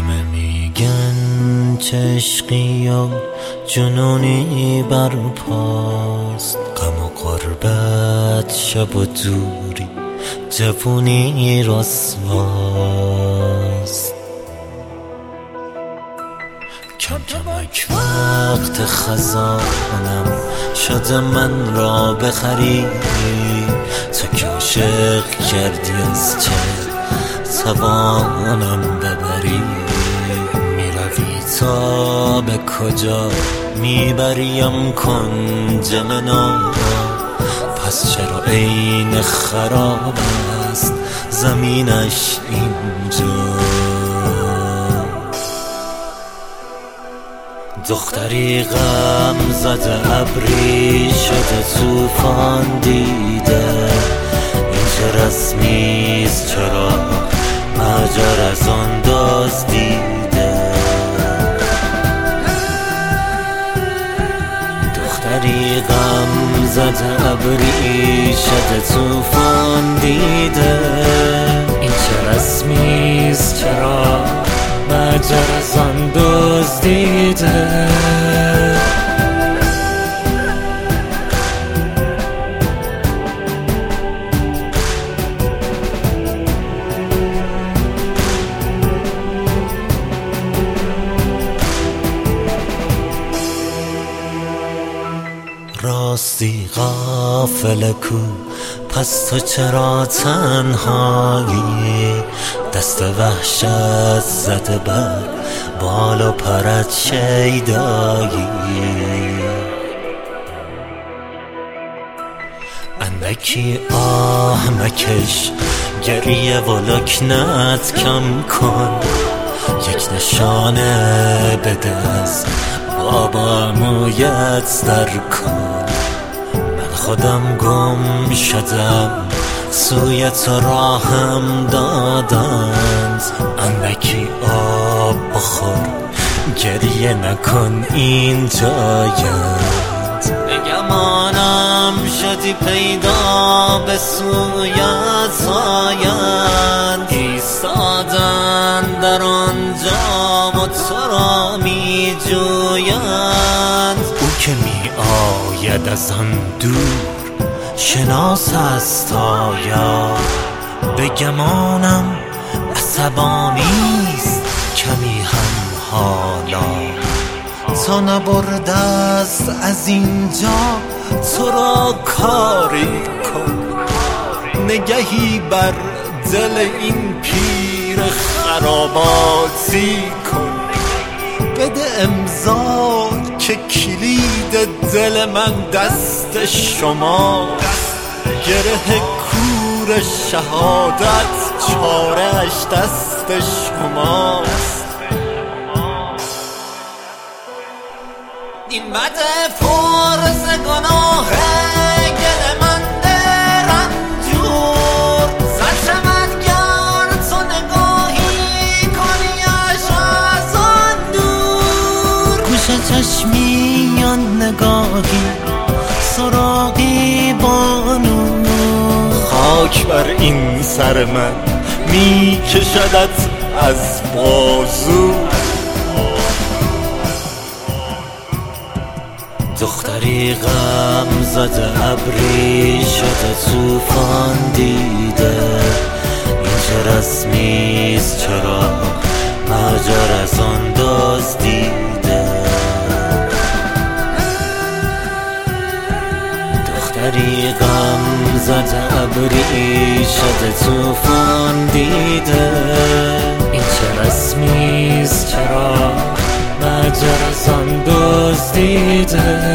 همه میگن چه عشقی و جنونی برپاست، غم و غربت، شب و دوری، جوونی رسواست. کم کمک وقت خزانم شده من را بخری، تو که عاشق کردی از چه توانم ببری. میروی تا به کجا میبریم کنج منا، پس چرا عین خراب است زمینش اینجا. دختری غم زده ابری شده طوفان دیده، این چه رسمیست چرا مهجر از آن دزدیده. دختری غم زده ابری شده طوفان دیده، این چه رسمیست چرا مهجر از آن دزدیده. راستی غافل کو، پس تو چرا تنهایی؟ دست وحشت زده بر بال و پرت شیدایی. اندکی آه مکش، گریه و لکنت کم کن، یک نشانه بده از بابا مویت در کن. من خودم گم شدم سوی تو راهم دادند، اندکی آب بخور گریه نکن این جایت. بگمانم شدی پیدا به سویت آیند، ایستادن در آنجا و تو را می جویند. او که می آید از آن دور شناس است آیا؟ بگمانم عصبانیست کمی هم حالا، تا نبرده است از اینجا تو را کاری کن. نگهی بر دل این پیر خراباتی کن، بده امضا که کلید دل من دست شماست. گره کور شهادت چاره‌اش دست شماست. این بده پرس گناهه گل من رنجور، سرشمدگر تو نگاهی کنیش از آن دور. گوش چشمیان نگاهی سراغی بانو، خاک بر این سر من می کشدت از بازو. دختری غم زده ابری شده طوفان دیده، این چه رسمیست چرا مهجر از آن دزدیده. دختری غم زده ابری شده طوفان دیده، این چه رسمیست چرا مهجر از آن دزدیده.